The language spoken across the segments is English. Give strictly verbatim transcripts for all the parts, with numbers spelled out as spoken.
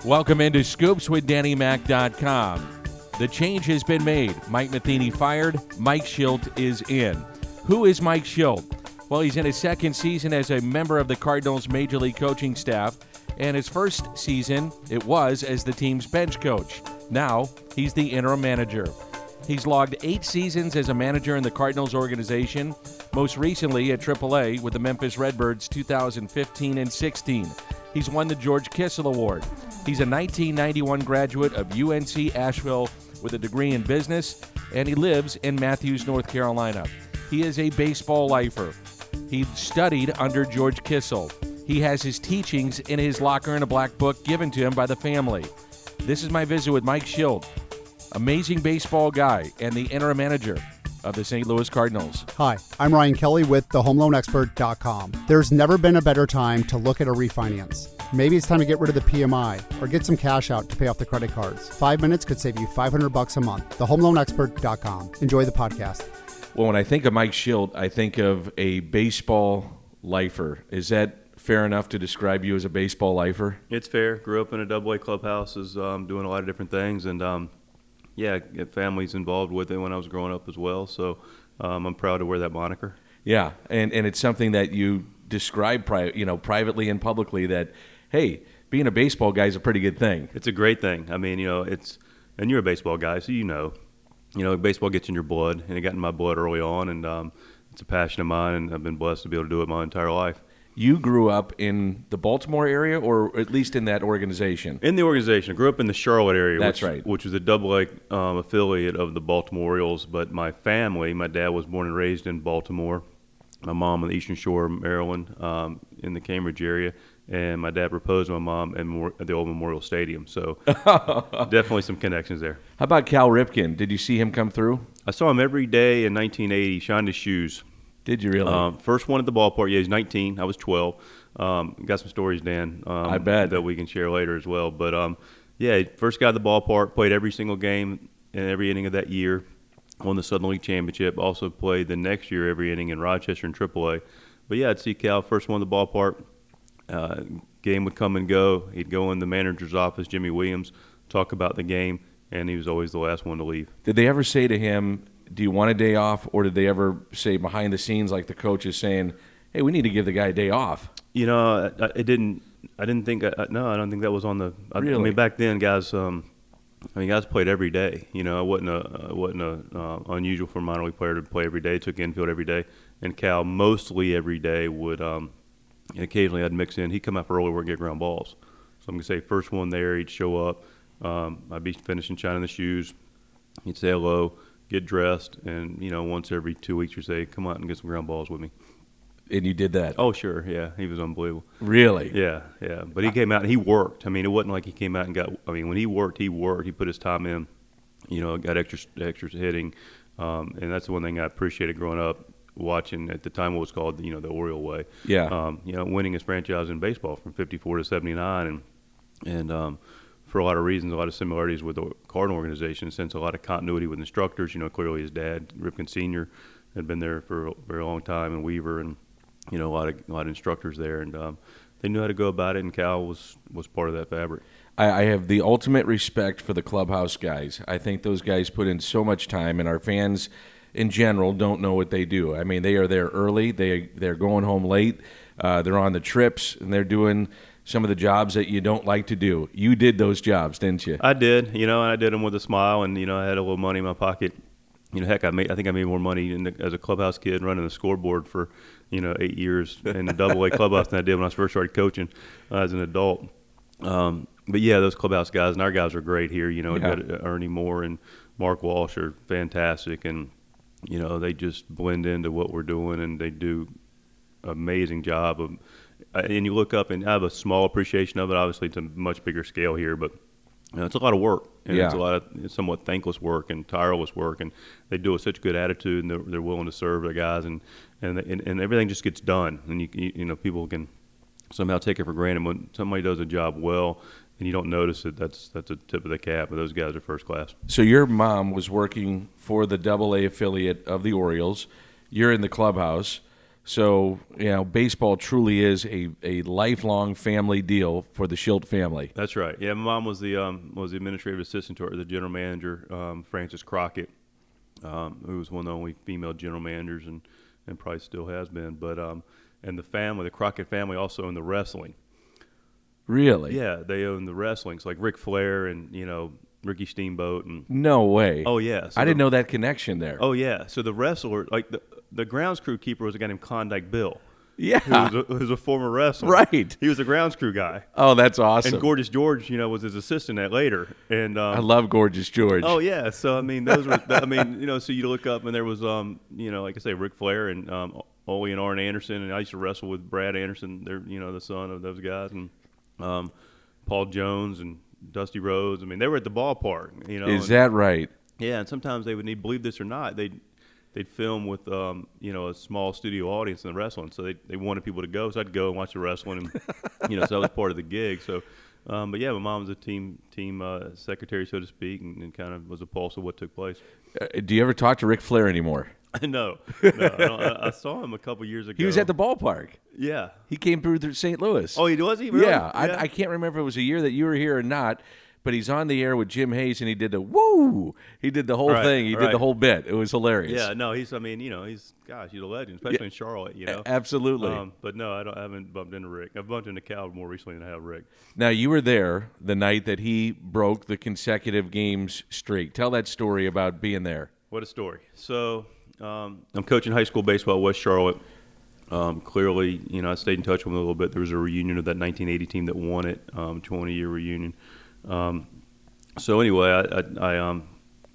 Welcome into Scoops with Danny Mac dot com. The change has been made. Mike Matheny fired. Mike Shildt is in. Who is Mike Shildt? Well, he's in his second season as a member of the Cardinals' Major League coaching staff, and his first season, it was as the team's bench coach. Now, he's the interim manager. He's logged eight seasons as a manager in the Cardinals organization, most recently at triple A with the Memphis Redbirds two thousand fifteen and sixteen. He's won the George Kissel Award. He's a nineteen ninety-one graduate of U N C Asheville with a degree in business, and he lives in Matthews, North Carolina. He is a baseball lifer. He studied under George Kissel. He has his teachings in his locker in a black book given to him by the family. This is my visit with Mike Shildt, amazing baseball guy and the interim manager of the Saint Louis Cardinals. Hi, I'm Ryan Kelly with the home loan expert dot com. There's never been a better time to look at a refinance. Maybe it's time to get rid of the P M I or get some cash out to pay off the credit cards. Five minutes could save you five hundred bucks a month. the home loan expert dot com. Enjoy the podcast. Well, when I think of Mike Shildt, I think of a baseball lifer. Is that fair enough to describe you as a baseball lifer? It's fair. Grew up in a double A clubhouse, is um, doing a lot of different things, and um, yeah, get families involved with it when I was growing up as well. So um, I'm proud to wear that moniker. Yeah, and, and it's something that you describe, pri- you know, privately and publicly that, hey, being a baseball guy is a pretty good thing. It's a great thing. I mean, you know, it's and you're a baseball guy, so you know, you know, baseball gets in your blood, and it got in my blood early on, and um, it's a passion of mine, and I've been blessed to be able to do it my entire life. You grew up in the Baltimore area, or at least in that organization? In the organization. I grew up in the Charlotte area, That's which, right. which was a double A um, affiliate of the Baltimore Orioles. But my family, my dad was born and raised in Baltimore. My mom on the Eastern Shore of Maryland, um, in the Cambridge area. And my dad proposed to my mom at the old Memorial Stadium. So definitely some connections there. How about Cal Ripken? Did you see him come through? I saw him every day in nineteen eighty, shined his shoes. Did you really? Um, first one at the ballpark. Yeah, he's nineteen. I was twelve. Um, got some stories, Dan. Um, I bet. That we can share later as well. But, um, yeah, first got at the ballpark, played every single game in every inning of that year, won the Southern League Championship, also played the next year every inning in Rochester and triple A. But, yeah, I'd see Cal first one at the ballpark. Uh, game would come and go. He'd go in the manager's office, Jimmy Williams, talk about the game, and he was always the last one to leave. Did they ever say to him, do you want a day off, or did they ever say behind the scenes like the coach is saying, hey, we need to give the guy a day off? You know, I, I didn't I didn't think – no, I don't think that was on the – I, really? I mean, back then, guys um, – I mean, guys played every day. You know, it wasn't a, it wasn't a, uh, unusual for a minor league player to play every day, took infield every day. And Cal mostly every day would um, – and occasionally I'd mix in. He'd come out for early work and get ground balls. So I'm going to say first one there, he'd show up. Um, I'd be finishing shining the shoes. He'd say hello, get dressed, and, you know, once every two weeks you'd say, come out and get some ground balls with me. And you did that? Oh, sure, yeah. He was unbelievable. Really? Yeah, yeah. But he came out and he worked. I mean, it wasn't like he came out and got – I mean, when he worked, he worked. He put his time in, you know, got extra, extra hitting. Um, and that's the one thing I appreciated growing up, watching at the time what was called, you know, the Oriole way. Yeah. Um, you know, winning his franchise in baseball from fifty-four to seventy-nine, and and um, for a lot of reasons, a lot of similarities with the Cardinal organization, since a lot of continuity with instructors. You know, clearly his dad, Ripken Senior, had been there for a very long time, and Weaver, and you know, a lot of a lot of instructors there, and um, they knew how to go about it. And Cal was was part of that fabric. I, I have the ultimate respect for the clubhouse guys. I think those guys put in so much time, and our fans in general don't know what they do. I mean, they are there early. They, they're going home late. Uh, they're on the trips, and they're doing some of the jobs that you don't like to do. You did those jobs, didn't you? I did, you know, and I did them with a smile, and, you know, I had a little money in my pocket. You know, heck, I made, I think I made more money in the, as a clubhouse kid running the scoreboard for, you know, eight years in the double A clubhouse than I did when I first started coaching uh, as an adult. Um, but, yeah, those clubhouse guys, and our guys are great here. You know, Yeah. got Ernie Moore and Mark Walsh are fantastic, and you know, they just blend into what we're doing, and they do an amazing job of. And you look up, and I have a small appreciation of it. Obviously, it's a much bigger scale here, but you know, it's a lot of work, and Yeah. it's a lot of it's somewhat thankless work and tireless work, and they do it with such good attitude, and they're, they're willing to serve their guys, and and, and and everything just gets done, and you you know, people can somehow take it for granted when somebody does a job well. And you don't notice it, that's that's a tip of the cap, but those guys are first class. So your mom was working for the double A affiliate of the Orioles. You're in the clubhouse. So, you know, baseball truly is a, a lifelong family deal for the Schilt family. That's right. Yeah, my mom was the um, was the administrative assistant to the general manager, um, Frances Crockett, um, who was one of the only female general managers and, and probably still has been. But um, and the family, the Crockett family, also owned the wrestling. Really? Yeah, they own the wrestling. So like Ric Flair and, you know, Ricky Steamboat. and No way. Oh, yeah. So I didn't the, know that connection there. Oh, yeah. So the wrestler, like the, the grounds crew keeper was a guy named Klondike Bill. Yeah. Who was a, who was a former wrestler. Right. He was a grounds crew guy. Oh, that's awesome. And Gorgeous George, you know, was his assistant at later. And um, I love Gorgeous George. Oh, yeah. So, I mean, those were, I mean, you know, so you look up and there was, um, you know, like I say, Ric Flair and um, Ole and Arn Anderson. And I used to wrestle with Brad Anderson. They're, you know, the son of those guys. And um, Paul Jones and Dusty Rhodes. I mean, they were at the ballpark, you know. Is and, that right? Yeah, and sometimes they would need, believe this or not, they'd, they'd film with, um, you know, a small studio audience in the wrestling. So they, they wanted people to go. So I'd go and watch the wrestling. And, you know, so that was part of the gig. So, um, but, yeah, my mom was a team team uh, secretary, so to speak, and, and kind of was a pulse of what took place. Uh, do you ever talk to Ric Flair anymore? no. no I, don't, I, I saw him a couple years ago. He was at the ballpark. Yeah. He came through through Saint Louis. Oh, he was? He really? Yeah. yeah. I, I can't remember if it was a year that you were here or not, but he's on the air with Jim Hayes, and he did the woo. He did the whole right, thing. He did right. the whole bit. It was hilarious. Yeah, no, he's, I mean, you know, he's, gosh, he's a legend, especially Yeah. in Charlotte, you know. A- absolutely. Um, but no, I, don't, I haven't bumped into Rick. I've bumped into Cal more recently than I have Rick. Now, you were there the night that he broke the consecutive games streak. Tell that story about being there. What a story. So um, I'm coaching high school baseball at West Charlotte. Um, clearly, you know, I stayed in touch with him a little bit. There was a reunion of that nineteen eighty team that won it, um, twenty-year reunion. Um, so anyway, I, I, I um,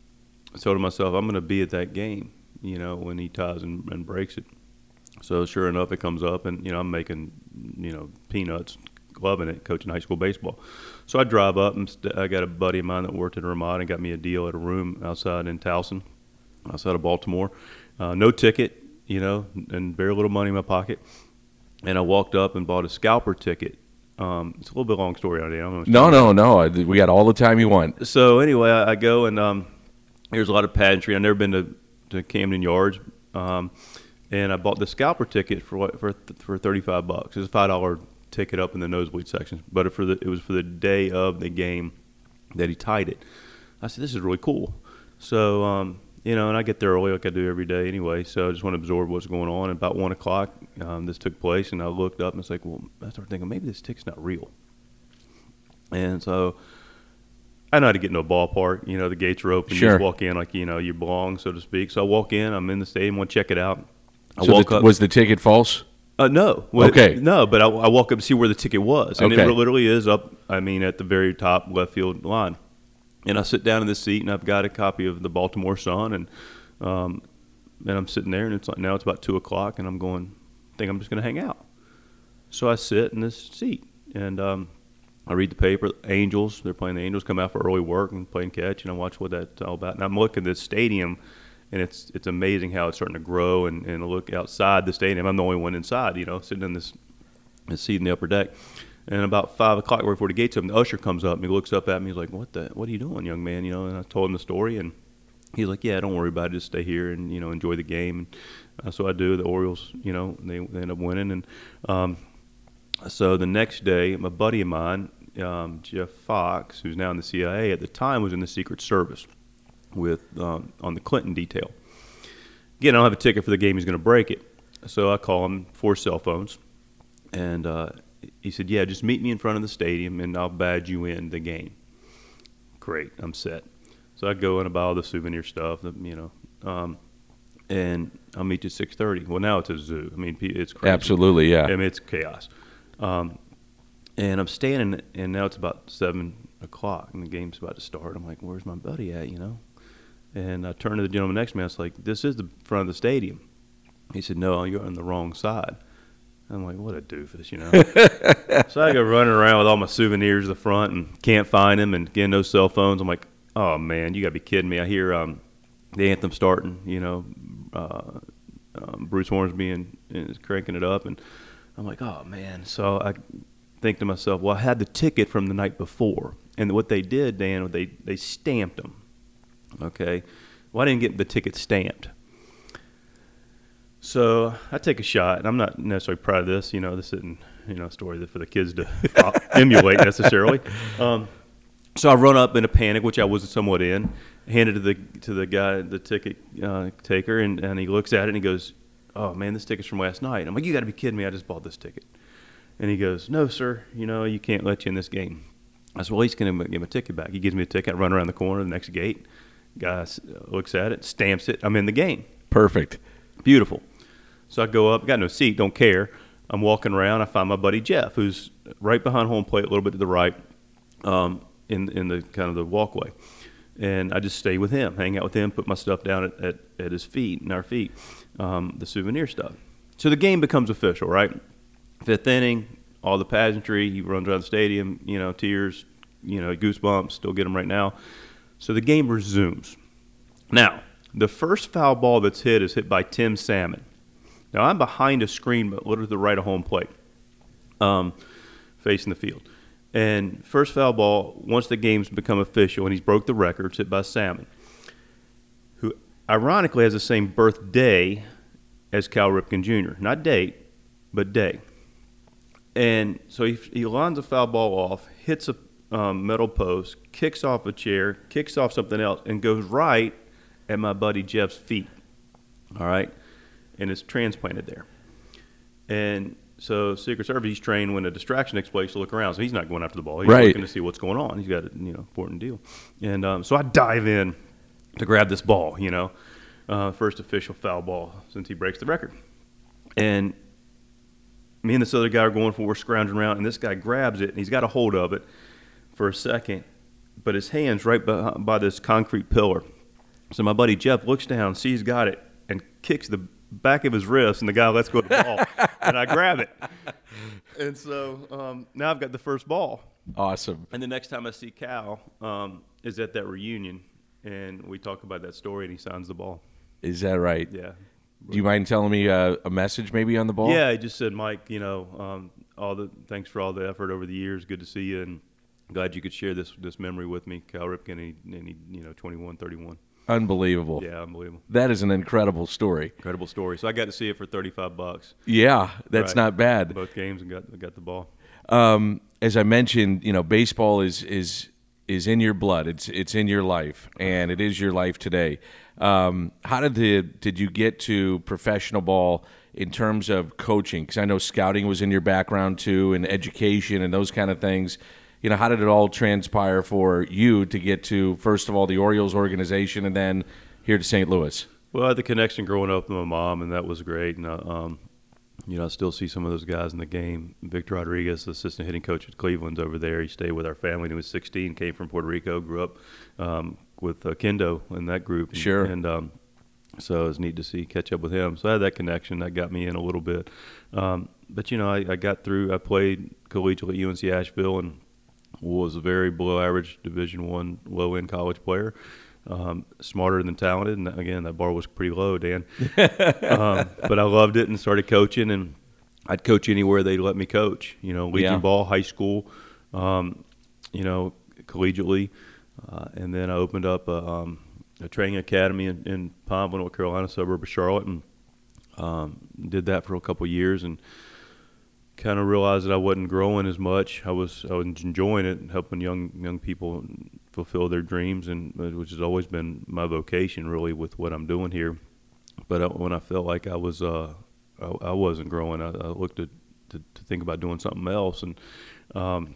told myself I'm going to be at that game, you know, when he ties and, and breaks it. So sure enough, it comes up, and, you know, I'm making, you know, peanuts, loving it, coaching high school baseball. So I drive up, and st- I got a buddy of mine that worked at Ramada and got me a deal at a room outside in Towson, outside of Baltimore. Uh, no ticket, you know, and very little money in my pocket. And I walked up and bought a scalper ticket. Um, it's a little bit long story on it. I don't know. No, no, no. I- We got all the time you want. So anyway, I, I go, and um, there's a lot of pageantry. I've never been to, to Camden Yards. Um, and I bought the scalper ticket for what for for thirty-five bucks. It was a five dollar ticket up in the nosebleed section, but for the it was for the day of the game that he tied it. I said, this is really cool. So um, you know, and I get there early like I do every day anyway. So I just want to absorb what's going on. And about one o'clock, um, this took place, and I looked up and it's like, well, I started thinking maybe this ticket's not real. And so I know how to get into a ballpark. You know, the gates are open. Sure. You just walk in like, you know, you belong, so to speak. So I walk in. I'm in the stadium. Want to check it out. I So walk the, up. was the ticket false? Uh, no. Well, Okay. No, but I, I walk up to see where the ticket was. And Okay. it literally is up, I mean, at the very top left field line. And I sit down in the seat, and I've got a copy of the Baltimore Sun. And um, and I'm sitting there, and it's like now it's about two o'clock, and I'm going, I think I'm just going to hang out. So I sit in this seat, and um, I read the paper. Angels, they're playing the Angels, come out for early work and playing catch, and I watch what that's all about. And I'm looking at this stadium, and it's it's amazing how it's starting to grow. And, and I look outside the stadium. I'm the only one inside, you know, sitting in this, this seat in the upper deck. And about five o'clock, right before the gates open, the usher comes up and he looks up at me. He's like, "What the? What are you doing, young man?" You know. And I told him the story, and he's like, "Yeah, don't worry about it. Just stay here and you know enjoy the game." And uh, so I do. The Orioles, you know, they, they end up winning. And um, so the next day, my buddy of mine, um, Jeff Fox, who's now in the C I A, at the time was in the Secret Service with um, on the Clinton detail. Again, I don't have a ticket for the game. He's going to break it. So I call him, four cell phones, and uh, he said, "Yeah, just meet me in front of the stadium, and I'll badge you in the game." Great, I'm set. So I go and I buy all the souvenir stuff, you know, um, and I'll meet you at six thirty. Well, now it's a zoo. I mean, it's crazy. Absolutely, yeah. I mean, it's chaos. Um, and I'm standing, and now it's about seven o'clock, and the game's about to start. I'm like, "Where's my buddy at?" You know. And I turned to the gentleman next to me. I was like, "This is the front of the stadium." He said, "No, you're on the wrong side." I'm like, what a doofus, you know. So I go running around with all my souvenirs at the front and can't find him, and again, no cell phones. I'm like, oh, man, you got to be kidding me. I hear um, the anthem starting, you know, uh, um, Bruce Hornsby and, and is cranking it up, and I'm like, oh, man. So I think to myself, well, I had the ticket from the night before, and what they did, Dan, they, they stamped them, okay? Well, I didn't get the ticket stamped. So I take a shot, and I'm not necessarily proud of this. You know, this isn't, you know, a story that for the kids to emulate necessarily. Um, so I run up in a panic, which I was somewhat in, handed to the to the guy, the ticket uh, taker, and, and he looks at it and he goes, "Oh man, this ticket's from last night." I'm like, "You got to be kidding me! I just bought this ticket." And he goes, "No, sir. You know, you can't let you in this game." I said, "Well, he's going to give me a ticket back." He gives me a ticket. I run around the corner, the next gate. Guy looks at it, stamps it. I'm in the game. Perfect. Beautiful. So I go up, got no seat, don't care. I'm walking around. I find my buddy Jeff, who's right behind home plate, a little bit to the right, um, in in the kind of the walkway. And I just stay with him, hang out with him, put my stuff down at, at, at his feet, and our feet, um, the souvenir stuff. So the game becomes official, right? Fifth inning, all the pageantry. He runs around the stadium, you know, tears, you know, goosebumps. Still get them right now. So the game resumes. Now, the first foul ball that's hit is hit by Tim Salmon. Now, I'm behind a screen, but a little to the right of home plate, um, facing the field. And first foul ball, once the game's become official, and he's broke the record, it's hit by Salmon, who ironically has the same birthday as Cal Ripken Junior Not date, but day. And so he, he lines a foul ball off, hits a um, metal post, kicks off a chair, kicks off something else, and goes right at my buddy Jeff's feet. All right? And it's transplanted there. And so Secret Service, he's trained when a distraction takes place to look around. So he's not going after the ball. He's right. looking to see what's going on. He's got a you know important deal. And um, so I dive in to grab this ball, you know, uh, first official foul ball since he breaks the record. And me and this other guy are going for, we're scrounging around, and this guy grabs it, and he's got a hold of it for a second, but his hand's right by, by this concrete pillar. So my buddy Jeff looks down, sees he's got it, and kicks the back of his wrist, and the guy lets go of the ball, and I grab it. And so um, now I've got the first ball. Awesome. And the next time I see Cal um, is at that reunion, and we talk about that story, and he signs the ball. Is that right? Yeah. Do you mind telling me uh, a message maybe on the ball? Yeah, he just said, "Mike, you know, um, all the thanks for all the effort over the years. Good to see you, and glad you could share this this memory with me, Cal Ripken, and he, and he you know, twenty-one thirty-one." Unbelievable. Yeah, unbelievable. That is an incredible story. Incredible story. So I got to see it for thirty-five bucks. Yeah, that's Right. not bad. Both games and got got the ball. Um, as I mentioned, you know, baseball is is is in your blood. It's it's in your life, and it is your life today. Um, how did the did you get to professional ball in terms of coaching? Because I know scouting was in your background too, and education and those kind of things. You know, how did it all transpire for you to get to, first of all, the Orioles organization and then here to Saint Louis? Well, I had the connection growing up with my mom, and that was great. And, uh, um, you know, I still see some of those guys in the game. Victor Rodriguez, assistant hitting coach at Cleveland's over there. He stayed with our family when he was sixteen, came from Puerto Rico, grew up um, with uh, Kendo in that group. And, Sure. And um, so it was neat to see, catch up with him. So I had that connection. That got me in a little bit. Um, but, you know, I, I got through. I played collegiate at U N C Asheville and was a very below-average Division One low-end college player, um, smarter than talented. And, again, that bar was pretty low, Dan. um, but I loved it and started coaching, and I'd coach anywhere they'd let me coach, you know, Legion Yeah. ball, high school, um, you know, collegiately. Uh, and then I opened up a, um, a training academy in, in Pineville, North Carolina, suburb of Charlotte, and um, did that for a couple of years and kind of realized that I wasn't growing as much. I was I was enjoying it, helping young young people fulfill their dreams, and which has always been my vocation, really, with what I'm doing here. But I, when I felt like I was uh, I, I wasn't growing, I, I looked at to, to think about doing something else, and um,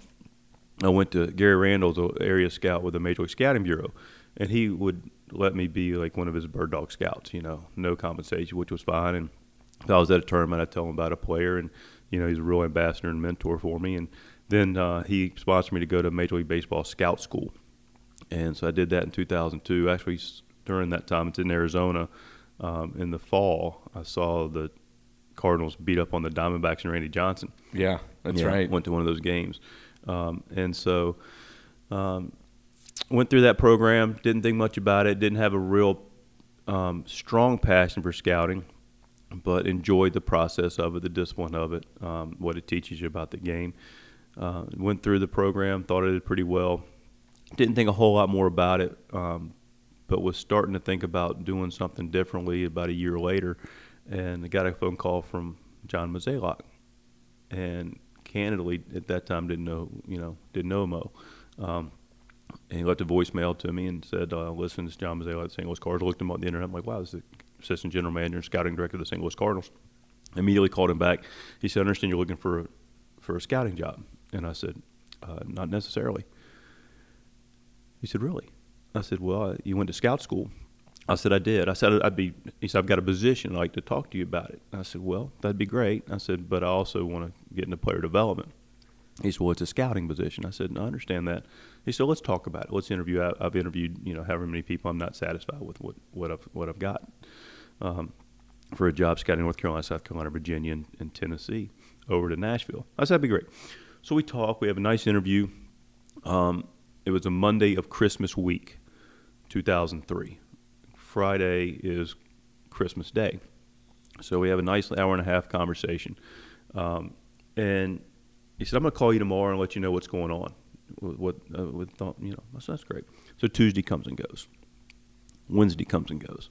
I went to Gary Randall's area scout with the Major League Scouting Bureau, and he would let me be like one of his bird dog scouts, you know, no compensation, which was fine. And if I was at a tournament, I'd tell him about a player, and you know, he's a real ambassador and mentor for me. And then uh, he sponsored me to go to Major League Baseball Scout School. And so I did that in two thousand two. Actually, during that time, it's in Arizona. Um, in the fall, I saw the Cardinals beat up on the Diamondbacks and Randy Johnson. Yeah, that's Yeah, right. Went to one of those games. Um, and so um, went through that program, didn't think much about it, didn't have a real um, strong passion for scouting, but enjoyed the process of it, the discipline of it, um, what it teaches you about the game. Uh, went through the program, thought I did pretty well. Didn't think a whole lot more about it, um, but was starting to think about doing something differently about a year later. and I got a phone call from John Mozeliak, and candidly at that time didn't know you know didn't know Mo, um, and he left a voicemail to me and said, uh, "Listen, this is John Mozeliak at Saint Louis Cardinals." I looked him up on the internet. I'm like, "Wow, this is the assistant general manager and scouting director of the Saint Louis Cardinals." Immediately called him back. He said, "I understand you're looking for a, for a scouting job," and I said, uh, "Not necessarily." He said, "Really?" I said, "Well, uh, you went to scout school." I said, "I did." I said, "I'd be." He said, "I've got a position. I'd like to talk to you about it." I said, "Well, that'd be great." I said, "But I also want to get into player development." He said, "Well, it's a scouting position." I said, "No, I understand that." He said, "Let's talk about it. Let's interview." I, I've interviewed, you know, however many people. I'm not satisfied with what, what I've what I've got um, for a job scouting North Carolina, South Carolina, Virginia, and, and Tennessee over to Nashville. I said, "That'd be great." So we talk. We have a nice interview. Um, it was a Monday of Christmas week, two thousand three. Friday is Christmas Day. So we have a nice hour and a half conversation. Um, and he said, "I'm going to call you tomorrow and let you know what's going on." What, uh, with, you know, I said, "That's great." So Tuesday comes and goes. Wednesday comes and goes.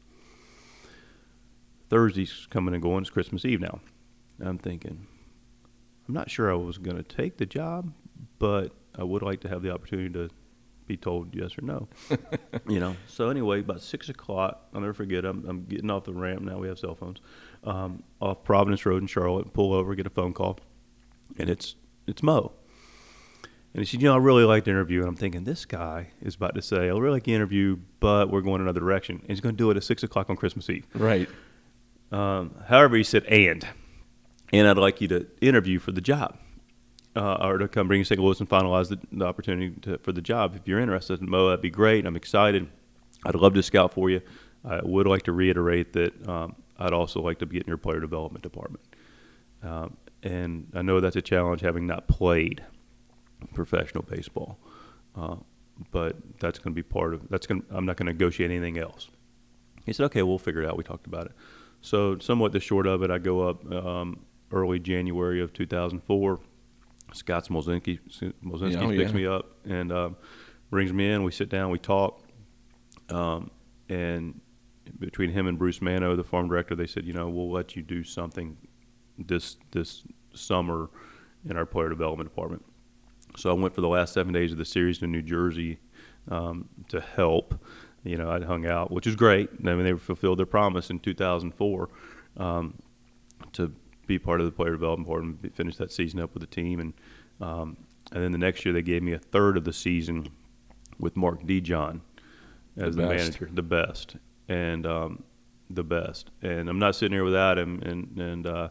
Thursday's coming and going. It's Christmas Eve now. And I'm thinking, I'm not sure I was going to take the job, but I would like to have the opportunity to be told yes or no. You know. So anyway, about six o'clock, I'll never forget. I'm, I'm getting off the ramp. Now we have cell phones. Um, off Providence Road in Charlotte. Pull over, get a phone call, and it's it's Mo. And he said, "You know, I really like the interview." And I'm thinking, this guy is about to say, "I really like the interview, but we're going another direction." And he's going to do it at six o'clock on Christmas Eve. Right. Um, however, he said, "And, and I'd like you to interview for the job." Uh, or to come bring you to Saint Louis and finalize the, the opportunity to, for the job. If you're interested, Mo, that'd be great. I'm excited. I'd love to scout for you. I would like to reiterate that um, I'd also like to get in your player development department. Um, and I know that's a challenge, having not played professional baseball. Uh, but that's going to be part of. That's going. I'm not going to negotiate anything else. He said, "Okay, we'll figure it out." We talked about it. So, somewhat the short of it, I go up um, early January of two thousand four. Scott Smolzinski, Smolzinski yeah, oh, picks yeah. me up and um, brings me in. We sit down, we talk, um, and between him and Bruce Mano, the farm director, they said, "You know, we'll let you do something this this summer in our player development department." So I went for the last seven days of the series to New Jersey um, to help. You know, I hung out, which is great. I mean, they fulfilled their promise in two thousand four um, to be part of the player development board and finish that season up with the team. And um, and then the next year they gave me a third of the season with Mark Dijon as the, the manager, the best, and um, the best. And I'm not sitting here without him. And and uh,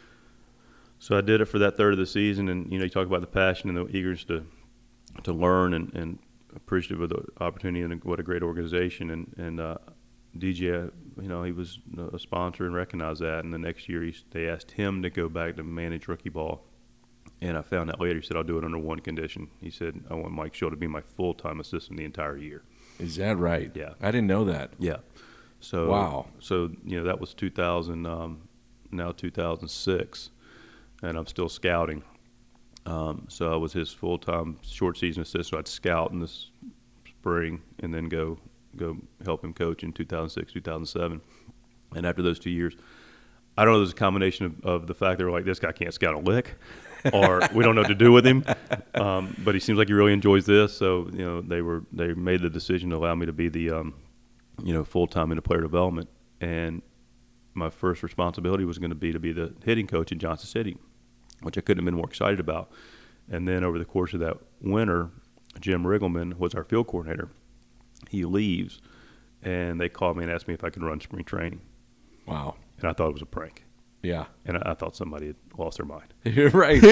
so I did it for that third of the season. And you know, you talk about the passion and the eagerness to to learn and, and appreciative of the opportunity and what a great organization. And and uh, D J, you know, he was a sponsor and recognized that. And the next year, he, they asked him to go back to manage rookie ball. And I found out later, he said, "I'll do it under one condition." He said, "I want Mike Schill to be my full-time assistant the entire year." Is that right? Yeah. I didn't know that. Yeah. So, wow. So, you know, that was two thousand, um, now two thousand six, and I'm still scouting. Um, so I was his full-time short-season assistant. So I'd scout in the spring and then go – go help him coach in two thousand six, two thousand seven. And after those two years, I don't know if there's a combination of, of the fact they were like, this guy can't scout a lick, or we don't know what to do with him. Um, but he seems like he really enjoys this. So, you know, they were they made the decision to allow me to be the, um, you know, full-time into player development. And my first responsibility was going to be to be the hitting coach in Johnson City, which I couldn't have been more excited about. And then over the course of that winter, Jim Riggleman was our field coordinator. He leaves, and they called me and asked me if I could run spring training. Wow. And I thought it was a prank. Yeah. And I, I thought somebody had lost their mind. You're right.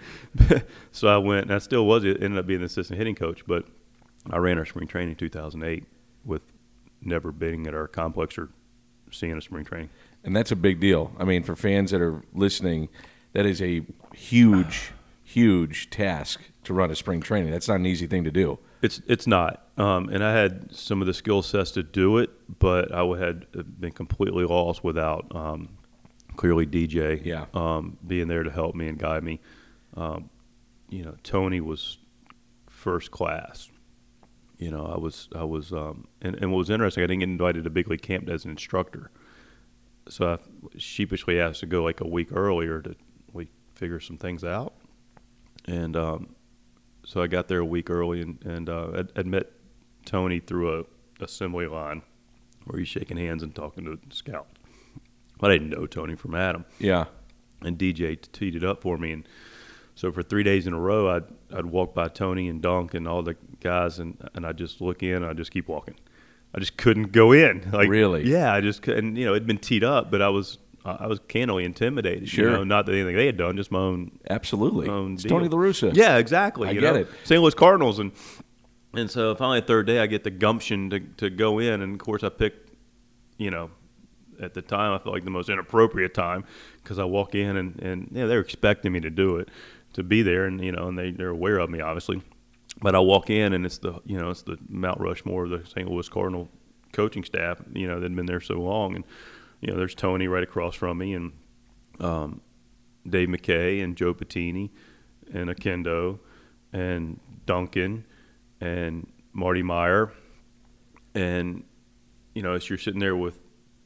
So I went, and I still was, it ended up being the assistant hitting coach, but I ran our spring training in two thousand eight with never being at our complex or seeing a spring training. And that's a big deal. I mean, for fans that are listening, that is a huge, huge task to run a spring training. That's not an easy thing to do. It's it's not, um, and I had some of the skill sets to do it, but I had been completely lost without um, clearly D J yeah. um, being there to help me and guide me. Um, you know, Tony was first class. You know, I was I was, um, and, and what was interesting, I didn't get invited to big league camp as an instructor. so I sheepishly asked to go like a week earlier to we figure some things out. And um, so I got there a week early and, and uh, I'd, I'd met Tony through a assembly line where he's shaking hands and talking to the scout. But I didn't know Tony from Adam. Yeah. And D J teed it up for me. And so for three days in a row, I'd, I'd walk by Tony and Dunk and all the guys, and, and I'd just look in and I'd just keep walking. I just couldn't go in. Like, really? Yeah, I just couldn't. You know, it'd been teed up, but I was I was candidly intimidated. Sure. You know, not that anything they had done, just my own. Absolutely. Own it's deal. Tony La Russa. Yeah, exactly. I you get know? it. Saint Louis Cardinals. And and so finally the third day, I get the gumption to, to go in. And, of course, I picked, you know, at the time I felt like the most inappropriate time because I walk in and, and you know, they were expecting me to do it, to be there. And, you know, and they, they're aware of me, obviously. But I walk in, and it's the, you know, it's the Mount Rushmore of the Saint Louis Cardinal coaching staff, you know, they'd been there so long. And, you know, there's Tony right across from me, and um, Dave McKay and Joe Patini and Akendo and Duncan and Marty Meyer. And, you know, as you're sitting there with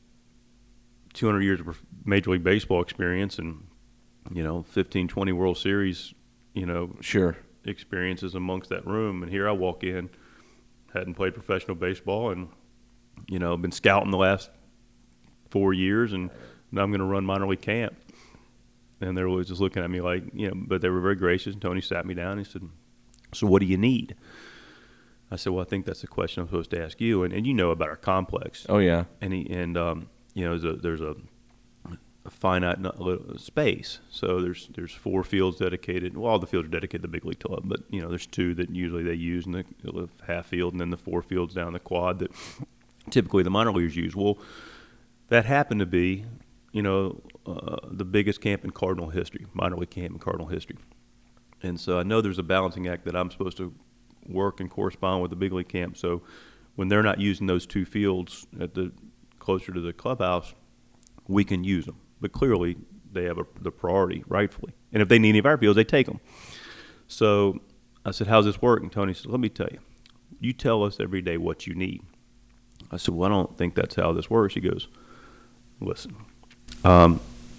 two hundred years of Major League Baseball experience and, you know, fifteen, twenty World Series, you know, sure, experiences amongst that room. And here I walk in, hadn't played professional baseball, and, you know, been scouting the last four years, and now I'm going to run minor league camp. And they were always just looking at me like, you know, but they were very gracious. And Tony sat me down and he said, so what do you need? I said, well, I think that's the question I'm supposed to ask you. And, and you know about our complex. Oh, yeah. And, he, and um, you know, there's a, there's a, a finite space. So there's there's four fields dedicated. Well, all the fields are dedicated to the big league club, but, you know, there's two that usually they use in the half field, and then the four fields down the quad that typically the minor leaguers use. Well, that happened to be, you know, uh, the biggest camp in Cardinal history, minor league camp in Cardinal history. And so I know there's a balancing act that I'm supposed to work and correspond with the big league camp. So when they're not using those two fields at the closer to the clubhouse, we can use them. But clearly they have a, the priority, rightfully. And if they need any of our fields, they take them. So I said, how's this work? And Tony said, let me tell you. You tell us every day what you need. I said, well, I don't think that's how this works. He goes, listen, um,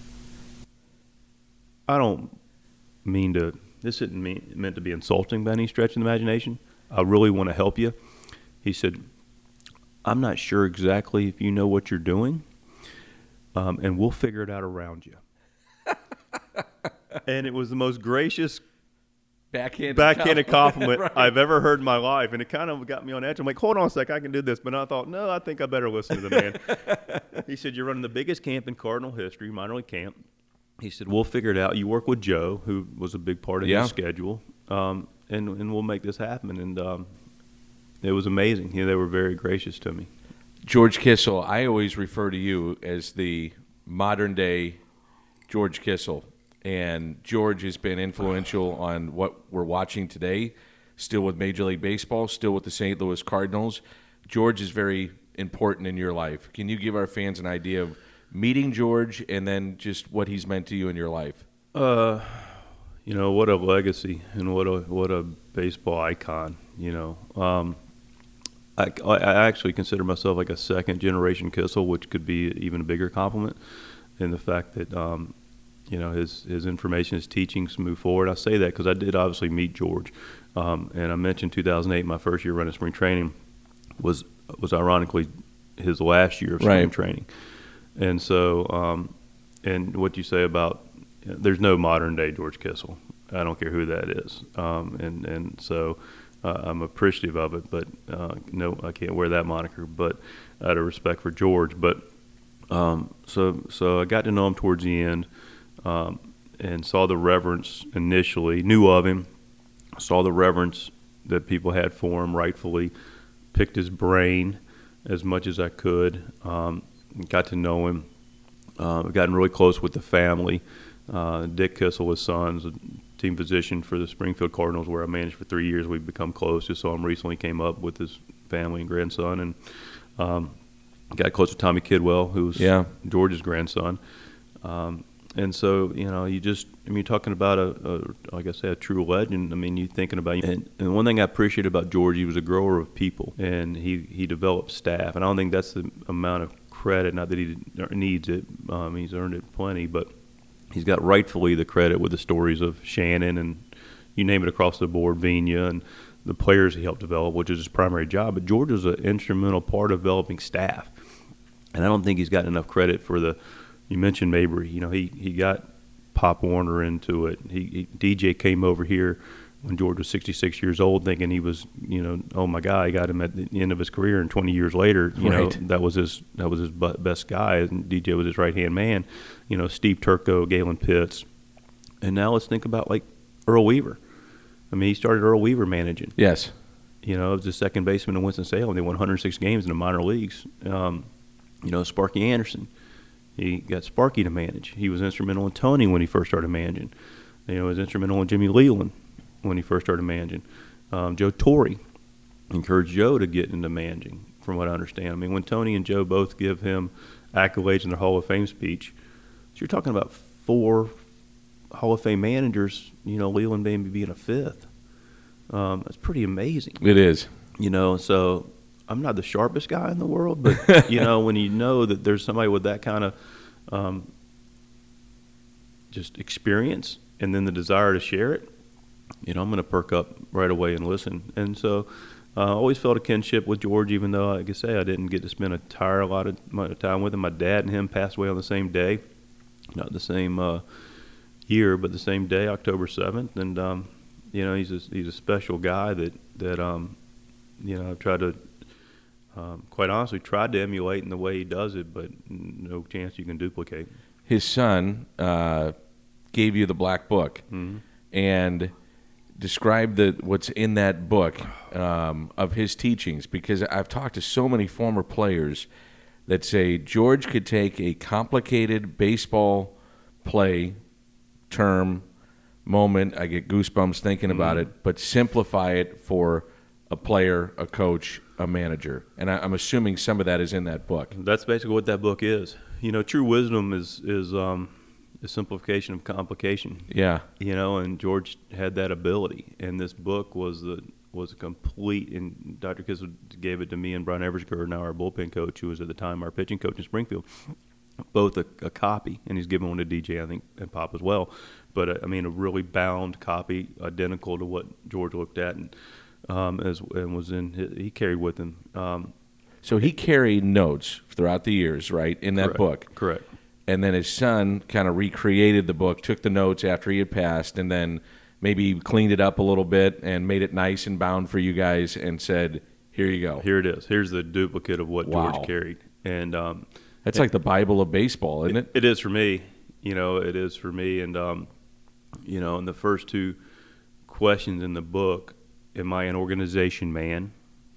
I don't mean to, this isn't mean, meant to be insulting by any stretch of the imagination. I really want to help you. He said, I'm not sure exactly if you know what you're doing, um, and we'll figure it out around you. And it was the most gracious Backhanded, backhanded compliment right. I've ever heard in my life. And it kind of got me on edge. I'm like, hold on a sec, I can do this. But I thought, no, I think I better listen to the man. He said, you're running the biggest camp in Cardinal history, minor league camp. He said, we'll figure it out. You work with Joe, who was a big part of yeah. his schedule, um, and, and we'll make this happen. And um, it was amazing. You know, they were very gracious to me. George Kissel, I always refer to you as the modern-day George Kissel. And George has been influential on what we're watching today, still with Major League Baseball, still with the Saint Louis Cardinals. George is very important in your life. Can you give our fans an idea of meeting George and then just what he's meant to you in your life? Uh, you know, what a legacy and what a what a baseball icon, you know. Um, I, I actually consider myself like a second-generation Kissel, which could be even a bigger compliment in the fact that um, – you know, his, his information, his teachings move forward. I say that because I did obviously meet George. Um, and I mentioned two thousand eight, my first year running spring training, was was ironically his last year of spring right. training. And so, um, and what you say about, you know, there's no modern-day George Kissel. I don't care who that is. Um, and, and so uh, I'm appreciative of it, but uh, no, I can't wear that moniker. But out of respect for George. But um, so so I got to know him towards the end. Um, and saw the reverence initially, knew of him, saw the reverence that people had for him rightfully, picked his brain as much as I could, um, got to know him, uh, gotten really close with the family. Uh, Dick Kissel, his son's a team physician for the Springfield Cardinals, where I managed for three years. We've become close. Just saw him recently, came up with his family and grandson, and um, got close with Tommy Kidwell, who's yeah. George's grandson. Um, And so, you know, you just, I mean, you're talking about, a, a like I said, a true legend. I mean, you're thinking about, and, and one thing I appreciate about George, he was a grower of people, and he, he developed staff. And I don't think that's the amount of credit. Not that he needs it; um, he's earned it plenty. But he's got rightfully the credit with the stories of Shannon and you name it across the board, Vigna, and the players he helped develop, which is his primary job. But George was an instrumental part of developing staff, and I don't think he's gotten enough credit for the. You mentioned Mabry. You know, he he got Pop Warner into it. He, he D J came over here when George was sixty-six years old, thinking he was, you know, oh my God, I got him at the end of his career, and twenty years later, you right. know, that was his that was his best guy, and D J was his right hand man. You know, Steve Turco, Galen Pitts, and now let's think about like Earl Weaver. I mean, he started Earl Weaver managing. Yes. You know, it was the second baseman in Winston-Salem. They won one hundred six games in the minor leagues. Um, you know, Sparky Anderson. He got Sparky to manage. He was instrumental in Tony when he first started managing. You know, he was instrumental in Jimmy Leland when he first started managing. Um, Joe Torre encouraged Joe to get into managing, from what I understand. I mean, when Tony and Joe both give him accolades in their Hall of Fame speech, so you're talking about four Hall of Fame managers, you know, Leland maybe being a fifth. Um, that's pretty amazing. It is. You know, so I'm not the sharpest guy in the world, but, you know, when you know that there's somebody with that kind of um, just experience and then the desire to share it, you know, I'm going to perk up right away and listen. And so I uh, always felt a kinship with George, even though, like I say, I didn't get to spend a entire a lot of my time with him. My dad and him passed away on the same day, not the same uh, year, but the same day, October seventh. And, um, you know, he's a, he's a special guy that, that um, you know, I've tried to, um, quite honestly, tried to emulate in the way he does it, but no chance you can duplicate. His son uh, gave you the Black Book, mm-hmm. and describe the what's in that book um, of his teachings, because I've talked to so many former players that say George could take a complicated baseball play term, moment, I get goosebumps thinking mm-hmm. about it, but simplify it for a player, a coach, a manager. And I, I'm assuming some of that is in that book. That's basically what that book is. You know, true wisdom is is um, a simplification of complication. Yeah. You know, and George had that ability. And this book was the was a complete, and Doctor Kissel gave it to me and Brian Eversgerd, now our bullpen coach, who was at the time our pitching coach in Springfield, both a, a copy, and he's given one to D J, I think, and Pop as well. But, I mean, a really bound copy, identical to what George looked at and um, as and was in his, he carried with him. Um, so he carried notes throughout the years, right, in that correct, book. Correct. And then his son kind of recreated the book, took the notes after he had passed, and then maybe cleaned it up a little bit and made it nice and bound for you guys and said, here you go. Here it is. Here's the duplicate of what wow. George carried. And um, that's like the Bible of baseball, isn't it? It, it is for me. You know, it is for me. And, um, you know, and the first two questions in the book, am I an organization man?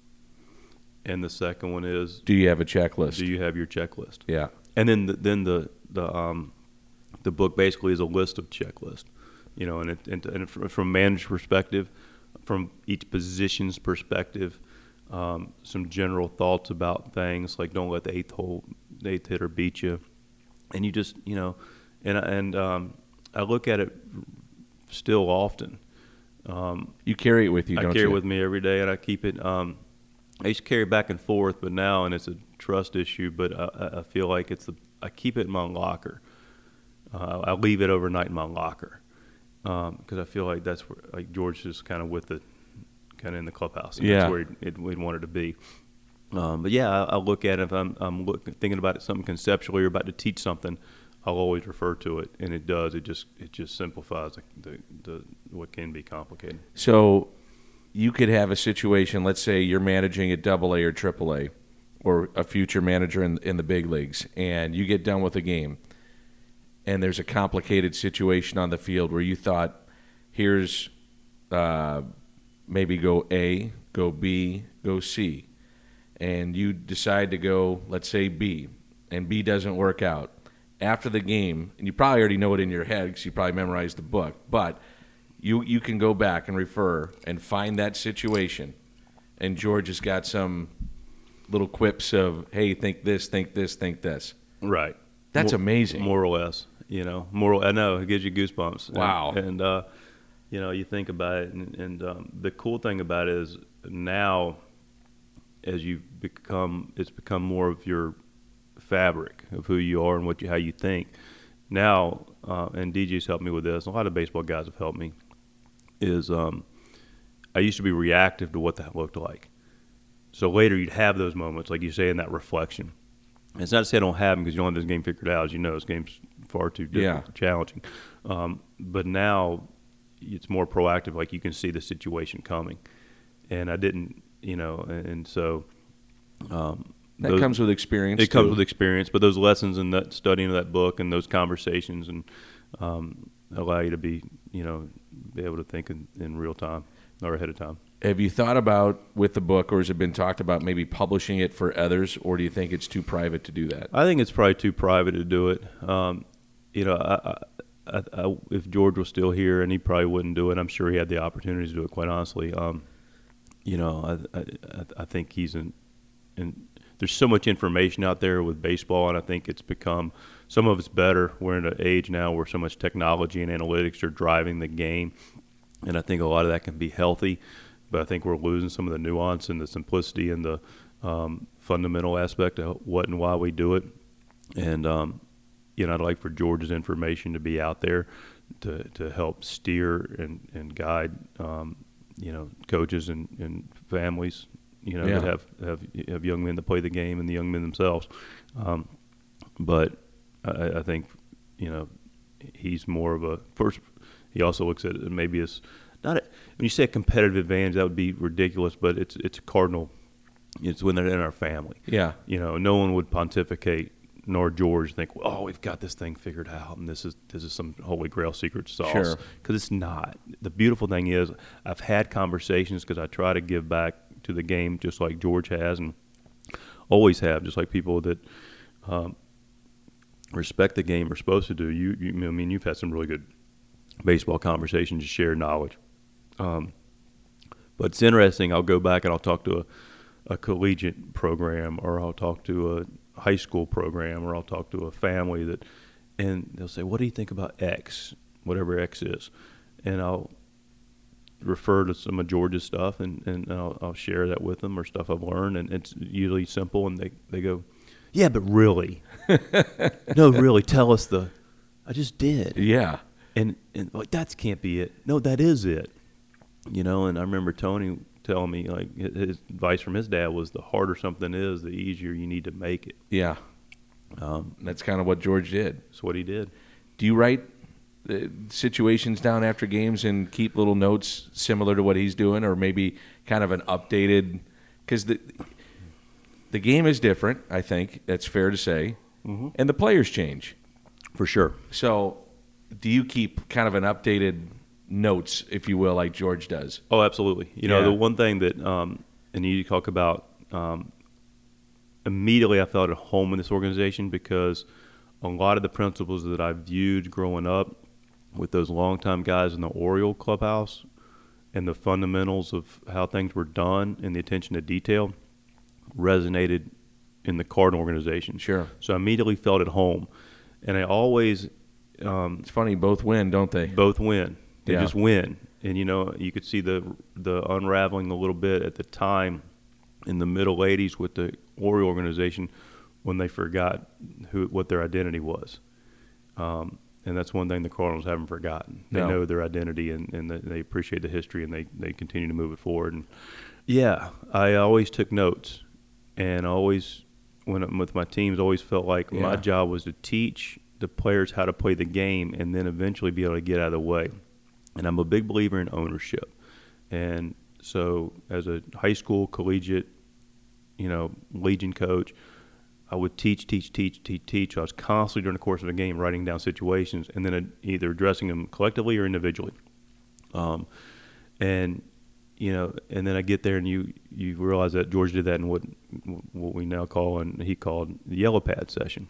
And the second one is, do you have a checklist? Do you have your checklist? Yeah. And then the, then the the um the book basically is a list of checklists, you know, and it, and, and from manager's perspective, from each position's perspective, um, some general thoughts about things like don't let the eighth hole, the eighth hitter beat you, and you just you know, and and um, I look at it still often. Um, you carry it with you, I don't carry you? it with me every day, and I keep it. Um, I used to carry it back and forth, but now, and it's a trust issue, but I, I feel like it's the I keep it in my locker. Uh, I leave it overnight in my locker because um, I feel like that's where like George is kind of with it, kind of in the clubhouse. And yeah, that's where it, we'd want it to be. Um, but yeah, I, I look at it if I'm, I'm look, thinking about it something conceptually or about to teach something. I'll always refer to it, and it does. It just it just simplifies the, the, the what can be complicated. So you could have a situation. Let's say you're managing at Double A or Triple A, or a future manager in in the big leagues, and you get done with a game, and there's a complicated situation on the field where you thought, here's uh, maybe go A, go B, go C, and you decide to go, let's say B, and B doesn't work out. After the game, and you probably already know it in your head because you probably memorized the book, but you you can go back and refer and find that situation, and George has got some little quips of, hey, think this, think this, think this. Right. That's more, amazing. More or less, you know. More, I know, it gives you goosebumps. Wow. And, and uh, you know, you think about it, and, and um, the cool thing about it is now, as you become, it's become more of your fabric of who you are and what you, how you think. Now, uh, and D J's helped me with this. A lot of baseball guys have helped me. Is um, I used to be reactive to what that looked like. So later you'd have those moments, like you say, in that reflection. And it's not to say I don't have them because you don't have this game figured out. As you know, this game's far too difficult, Yeah. challenging. Um, but now it's more proactive, like you can see the situation coming. And I didn't, you know, and, and so um, That those, comes with experience. It comes too. with experience, but those lessons and that studying of that book and those conversations and um, allow you to be, you know, be able to think in, in real time or ahead of time. Have you thought about with the book, or has it been talked about maybe publishing it for others, or do you think it's too private to do that? I think it's probably too private to do it. Um, you know, I, I, I, if George was still here, and he probably wouldn't do it, I'm sure he had the opportunity to do it, quite honestly. Um, you know, I, I, I think he's in, in – there's so much information out there with baseball, and I think it's become – some of it's better. We're in an age now where so much technology and analytics are driving the game, and I think a lot of that can be healthy. But I think we're losing some of the nuance and the simplicity and the um, fundamental aspect of what and why we do it. And, um, you know, I'd like for George's information to be out there to, to help steer and, and guide, um, you know, coaches and, and families, you know, Yeah. that have, have have young men that play the game and the young men themselves. Um, but I, I think, you know, he's more of a – first, he also looks at it maybe as – not a, when you say a competitive advantage, that would be ridiculous, but it's it's a cardinal. It's when they're in our family. Yeah. You know, no one would pontificate, nor George think, oh, we've got this thing figured out, and this is this is some holy grail secret sauce. Sure. Because it's not. The beautiful thing is I've had conversations because I try to give back to the game just like George has and always have, just like people that um, respect the game are supposed to do. You, you, I mean, you've had some really good baseball conversations, to share knowledge. Um, but it's interesting. I'll go back and I'll talk to a, a collegiate program, or I'll talk to a high school program, or I'll talk to a family that, and they'll say, "What do you think about X, whatever X is?" And I'll refer to some of George's stuff, and, and I'll, I'll share that with them, or stuff I've learned, and it's usually simple, and they, they go, "Yeah, but really, no, really, tell us the." I just did. Yeah. And, and like, that can't be it. No, that is it. You know, and I remember Tony telling me, like, his advice from his dad was the harder something is, the easier you need to make it. Yeah. Um, That's kind of what George did. that's what he did. Do you write uh, situations down after games and keep little notes similar to what he's doing, or maybe kind of an updated – because the, the game is different, I think. That's fair to say. Mm-hmm. And the players change. For sure. So do you keep kind of an updated – notes, if you will, like George does? Oh, absolutely. You know, Yeah. the one thing that, um, and you talk about, um, immediately I felt at home in this organization because a lot of the principles that I viewed growing up with those longtime guys in the Oriole clubhouse and the fundamentals of how things were done and the attention to detail resonated in the Cardinal organization. Sure. So I immediately felt at home. And I always um, It's funny, both win, don't they? both win. They Yeah. just win. And, you know, you could see the the unraveling a little bit at the time in the middle eighties with the Oriole organization when they forgot who what their identity was. Um, and that's one thing the Cardinals haven't forgotten. They No. know their identity, and, and they, they appreciate the history, and they, they continue to move it forward. And, yeah, I always took notes. And I always, when I'm with my teams, always felt like Yeah. my job was to teach the players how to play the game and then eventually be able to get out of the way. And I'm a big believer in ownership. And so as a high school, collegiate, you know, Legion coach, I would teach, teach, teach, teach, teach. I was constantly during the course of a game writing down situations and then either addressing them collectively or individually. Um, and, you know, and then I get there and you, you realize that George did that in what what we now call, and he called the yellow pad session.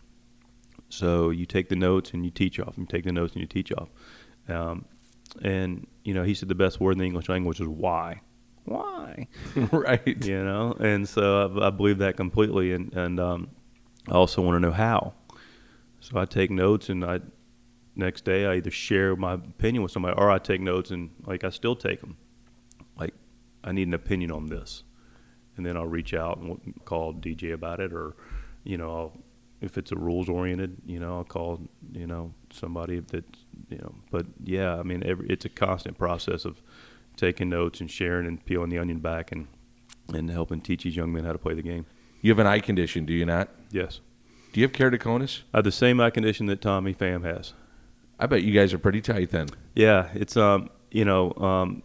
So you take the notes and you teach off, and you take the notes and you teach off. Um, and, you know, he said the best word in the English language is why. Why? Right. You know, and so I, I believe that completely. And, and um, I also want to know how. So I take notes, and I next day I either share my opinion with somebody, or I take notes and, like, I still take them. Like, I need an opinion on this. And then I'll reach out and call D J about it, or, you know, I'll if it's a rules oriented, you know, I'll call, you know, somebody that, you know, but yeah, I mean, every, it's a constant process of taking notes and sharing and peeling the onion back and, and helping teach these young men how to play the game. You have an eye condition, do you not? Yes. Do you have keratoconus? I have the same eye condition that Tommy Pham has. I bet you guys are pretty tight then. Yeah, it's, um, you know, um,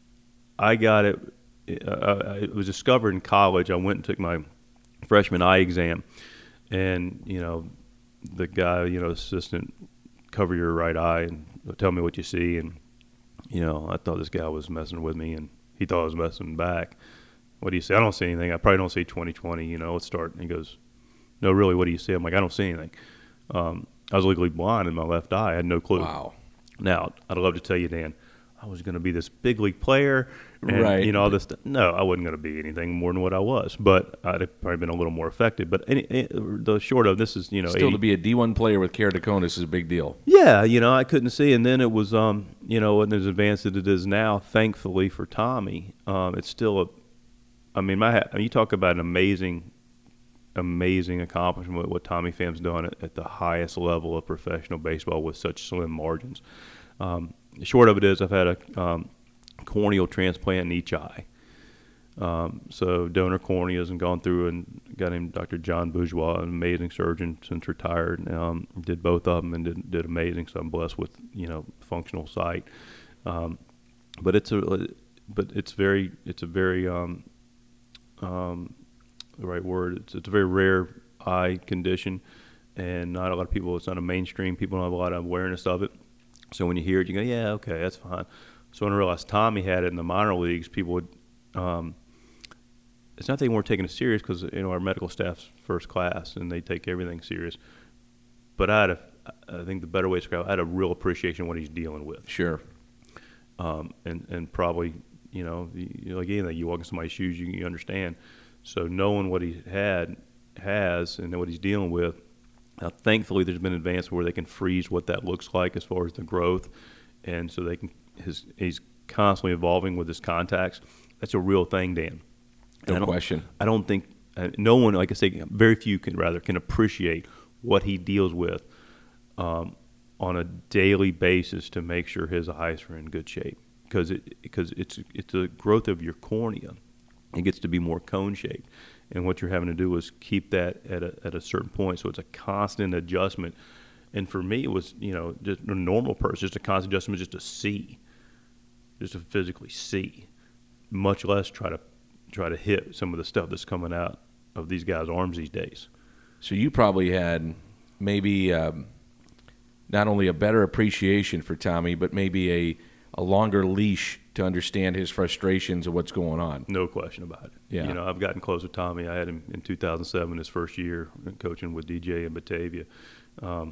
I got it, uh, it was discovered in college. I went and took my freshman eye exam. And, you know, the guy, you know, assistant, cover your right eye and tell me what you see. And, you know, I thought this guy was messing with me, and he thought I was messing back. What do you see? I don't see anything. I probably don't see twenty twenty, you know, let's start. And he goes, no, really, what do you see? I'm like, I don't see anything. Um, I was legally blind in my left eye. I had no clue. Wow. Now, I'd love to tell you, Dan, I was going to be this big league player, and, right. you know, all this stuff. No, I wasn't going to be anything more than what I was, but I'd have probably been a little more effective. But any, any, the short of this is, you know, still eighty, to be a D one player with keratoconus is a big deal. Yeah, you know, I couldn't see, and then it was, um, you know, and as advanced as it is now, thankfully for Tommy, um, it's still a. I mean, my, I mean, you talk about an amazing, amazing accomplishment what Tommy Pham's done at, at the highest level of professional baseball with such slim margins. Um, short of it is, I've had a um, corneal transplant in each eye. Um, so donor corneas, and gone through and got him Doctor John Bourgeois, an amazing surgeon since retired. Um, did both of them and did, did amazing. So I'm blessed with, you know, functional sight. Um, but it's a, but it's very, it's a very, um, um, the right word. It's, it's a very rare eye condition, and not a lot of people. It's not a mainstream. People don't have a lot of awareness of it. So when you hear it, you go, yeah, okay, that's fine. So when I realized Tommy had it in the minor leagues, people would, um, it's not that they weren't taking it serious, because, you know, our medical staff's first class and they take everything serious. But I had a, I think the better way to describe it, I had a real appreciation of what he's dealing with. Sure. Um, and, and probably, you know, you, like anything, you walk in somebody's shoes, you, you understand. So knowing what he had, has, and what he's dealing with, now, thankfully, there's been advances where they can freeze what that looks like as far as the growth, and so they can. His he's constantly evolving with his contacts. That's a real thing, Dan. No I question. I don't think uh, no one, like I say, very few can rather can appreciate what he deals with um, on a daily basis to make sure his eyes are in good shape, because it because it's it's the growth of your cornea. It gets to be more cone shaped. And what you're having to do is keep that at a at a certain point. So it's a constant adjustment. And for me, it was, you know, just a normal person, just a constant adjustment, just to see, just to physically see, much less try to try to hit some of the stuff that's coming out of these guys' arms these days. So you probably had maybe um, not only a better appreciation for Tommy, but maybe a, a longer leash to understand his frustrations of what's going on. No question about it. Yeah. You know, I've gotten close with Tommy. I had him in two thousand seven, his first year, coaching with D J in Batavia. Um,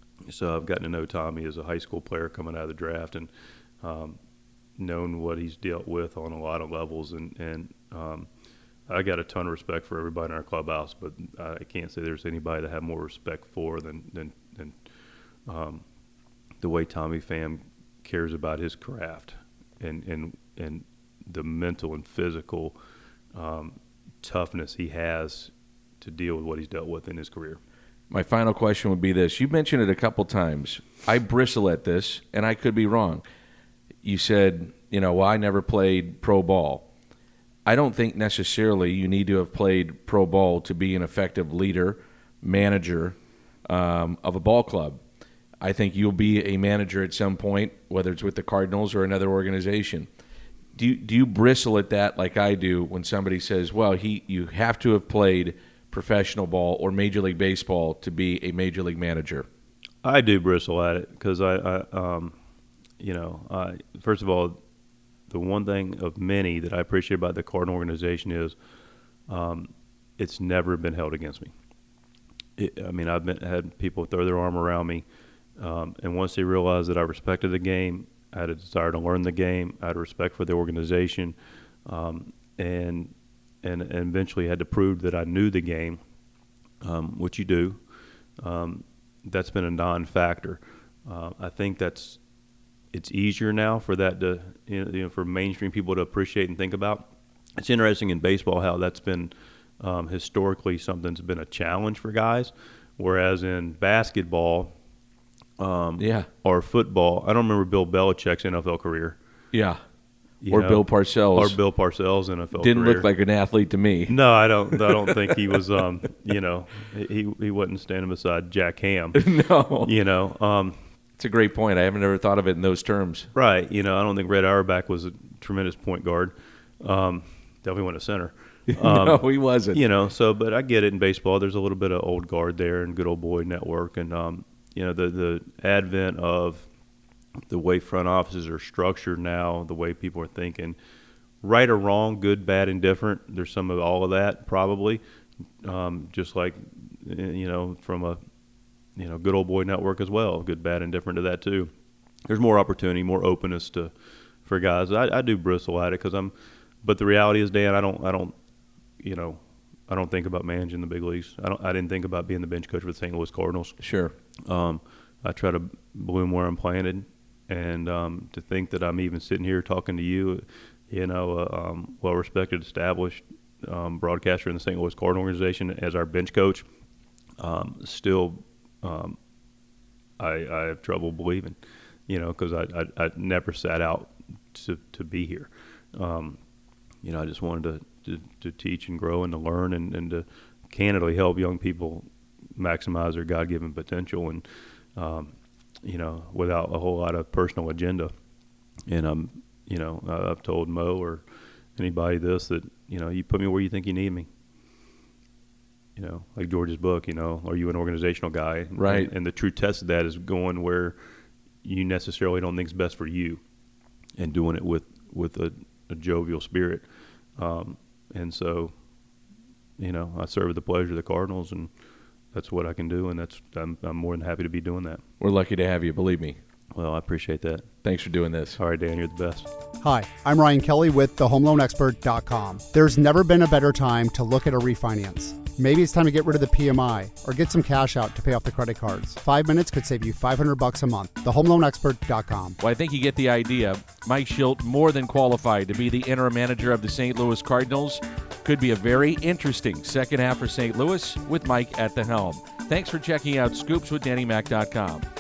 so I've gotten to know Tommy as a high school player coming out of the draft, and um, known what he's dealt with on a lot of levels. And, and um, I got a ton of respect for everybody in our clubhouse, but I can't say there's anybody that I have more respect for than, than, than um, the way Tommy Pham cares about his craft. And, and and the mental and physical um, toughness he has to deal with what he's dealt with in his career. My final question would be this. You mentioned it a couple times. I bristle at this, and I could be wrong. You said, you know, well, I never played pro ball. I don't think necessarily you need to have played pro ball to be an effective leader, manager um, of a ball club. I think you'll be a manager at some point, whether it's with the Cardinals or another organization. Do you, do you bristle at that like I do when somebody says, well, he you have to have played professional ball or Major League Baseball to be a Major League manager? I do bristle at it because, I, I um, you know, I, first of all, the one thing of many that I appreciate about the Cardinal organization is um, it's never been held against me. It, I mean, I've been, had people throw their arm around me. Um, and once they realized that I respected the game, I had a desire to learn the game, I had a respect for the organization, um, and, and and eventually had to prove that I knew the game, um, which you do. Um, that's been a non-factor. Uh, I think that's it's easier now for that to you know, you know for mainstream people to appreciate and think about. It's interesting in baseball how that's been um, historically something that's been a challenge for guys. Whereas in basketball um, Yeah. or football, I don't remember Bill Belichick's N F L career. Yeah. you Or know, Bill Parcells. Or Bill Parcells' N F L Didn't career. look like an athlete to me. No, I don't. I don't think he was. Um, you know, he he wasn't standing beside Jack Ham. No. You know, um, It's a great point. I haven't ever thought of it in those terms. right. You know, I don't think Red Auerbach was a tremendous point guard. Um, definitely went to center. Um, no, he wasn't. You know, so but I get it in baseball. There's a little bit of old guard there and good old boy network, and um, you know, the the advent of the way front offices are structured now, the way people are thinking, right or wrong, good, bad, indifferent. There's some of all of that probably, um, just like you know from a you know good old boy network as well, good, bad, indifferent to that too. There's more opportunity, more openness to for guys. I, I do bristle at it because I'm, but the reality is, Dan, I don't I don't you know I don't think about managing the big leagues. I don't I didn't think about being the bench coach for the Saint Louis Cardinals. Sure. Um, I try to bloom where I'm planted. And um, to think that I'm even sitting here talking to you, you know, a um, well-respected, established um, broadcaster in the Saint Louis Cardinal organization as our bench coach, um, still um, I, I have trouble believing, you know, because I, I, I never sat out to, to be here. Um, you know, I just wanted to, to, to teach and grow and to learn and, and to candidly help young people maximize their God-given potential and, um, you know, without a whole lot of personal agenda. And I'm, you know, uh, I've told Mo or anybody this, that, you know, you put me where you think you need me. You know, like George's book, you know, are you an organizational guy? Right. And, and the true test of that is going where you necessarily don't think is best for you and doing it with, with a, a jovial spirit. Um, and so, you know, I serve with the pleasure of the Cardinals, and that's what I can do, and that's I'm, I'm more than happy to be doing that. We're lucky to have you, believe me. Well, I appreciate that. Thanks for doing this. All right, Dan, you're the best. Hi, I'm Ryan Kelly with the home loan expert dot com. There's never been a better time to look at a refinance. Maybe it's time to get rid of the P M I or get some cash out to pay off the credit cards. Five minutes could save you five hundred bucks a month. the home loan expert dot com. Well, I think you get the idea. Mike Shildt, more than qualified to be the interim manager of the Saint Louis Cardinals. Could be a very interesting second half for Saint Louis with Mike at the helm. Thanks for checking out scoops with danny mac dot com.